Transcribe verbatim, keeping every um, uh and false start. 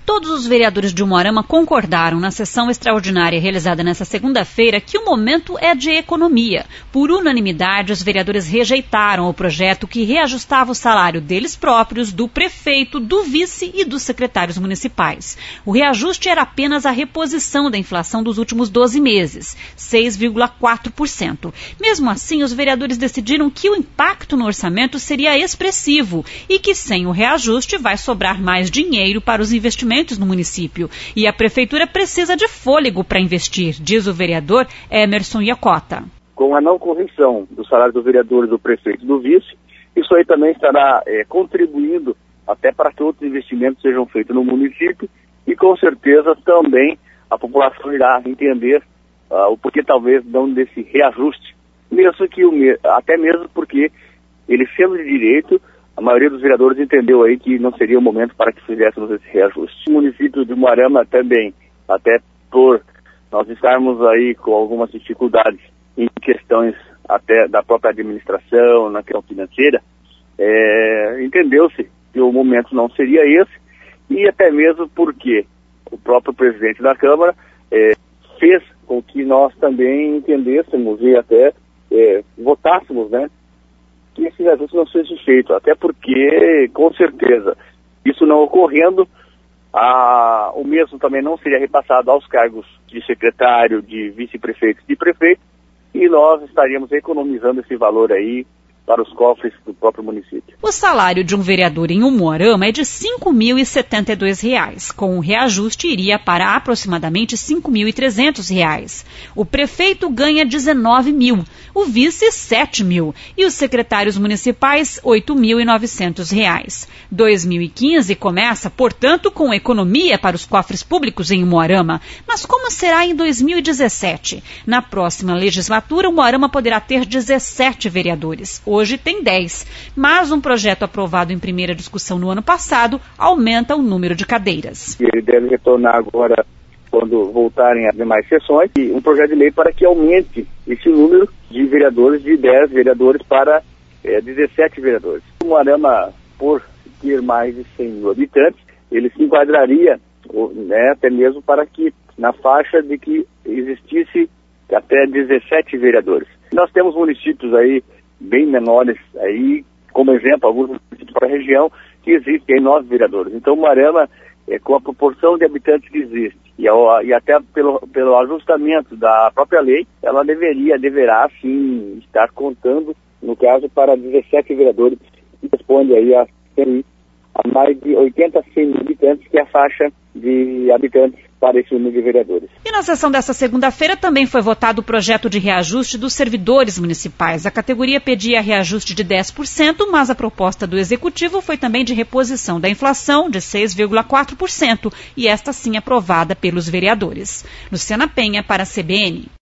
Todos os vereadores de Umuarama concordaram na sessão extraordinária realizada nesta segunda-feira que o momento é de economia. Por unanimidade, os vereadores rejeitaram o projeto que reajustava o salário deles próprios, do prefeito, do vice e dos secretários municipais. O reajuste era apenas a reposição da inflação dos últimos doze meses, seis vírgula quatro por cento. Mesmo assim, os vereadores decidiram que o impacto no orçamento seria expressivo e que sem o reajuste vai sobrar mais dinheiro para os investimentos no município. E a prefeitura precisa de fôlego para investir, diz o vereador Emerson Iacota. Com a não correção do salário do vereador, do prefeito e do vice, isso aí também estará é, contribuindo até para que outros investimentos sejam feitos no município e com certeza também a população irá entender uh, o porquê talvez não desse reajuste, mesmo que o, até mesmo porque ele sendo de direito, a maioria dos vereadores entendeu aí que não seria o momento para que fizéssemos esse reajuste. O município de Umuarama também, até por nós estarmos aí com algumas dificuldades em questões até da própria administração, na questão financeira, é, entendeu-se que o momento não seria esse, e até mesmo porque o próprio presidente da Câmara é, fez com que nós também entendêssemos e até é, votássemos, né, que esse reajuste não seja feito, até porque, com certeza, isso não ocorrendo, a, o mesmo também não seria repassado aos cargos de secretário, de vice-prefeito e de prefeito, e nós estaríamos economizando esse valor aí para os cofres do próprio município. O salário de um vereador em Umuarama é de cinco mil e setenta e dois reais. Com o reajuste, iria para aproximadamente cinco mil e trezentos reais. O prefeito ganha dezenove mil, o vice sete mil e os secretários municipais oito mil e novecentos reais. dois mil e quinze começa, portanto, com economia para os cofres públicos em Umuarama. Mas como será em dois mil e dezessete? Na próxima legislatura, Umuarama poderá ter dezessete vereadores. Hoje tem dez, mas um projeto aprovado em primeira discussão no ano passado aumenta o número de cadeiras. Ele deve retornar agora, quando voltarem as demais sessões, e um projeto de lei para que aumente esse número de vereadores de dez vereadores para é, dezessete vereadores. O Umuarama, por ter mais de cem mil habitantes, ele se enquadraria, né, até mesmo para que, na faixa de que existisse até dezessete vereadores. Nós temos municípios aí bem menores aí, como exemplo, alguns municípios para a região, que existem nove vereadores. Então, Umuarama, é, com a proporção de habitantes que existe, e, ao, e até pelo, pelo ajustamento da própria lei, ela deveria, deverá, sim, estar contando, no caso, para dezessete vereadores, que responde aí a, a mais de oitenta a cem mil habitantes, que é a faixa de habitantes para esse número de vereadores. E na sessão desta segunda-feira também foi votado o projeto de reajuste dos servidores municipais. A categoria pedia reajuste de dez por cento, mas a proposta do Executivo foi também de reposição da inflação de seis vírgula quatro por cento, e esta sim aprovada pelos vereadores. Luciana Penha para a C B N.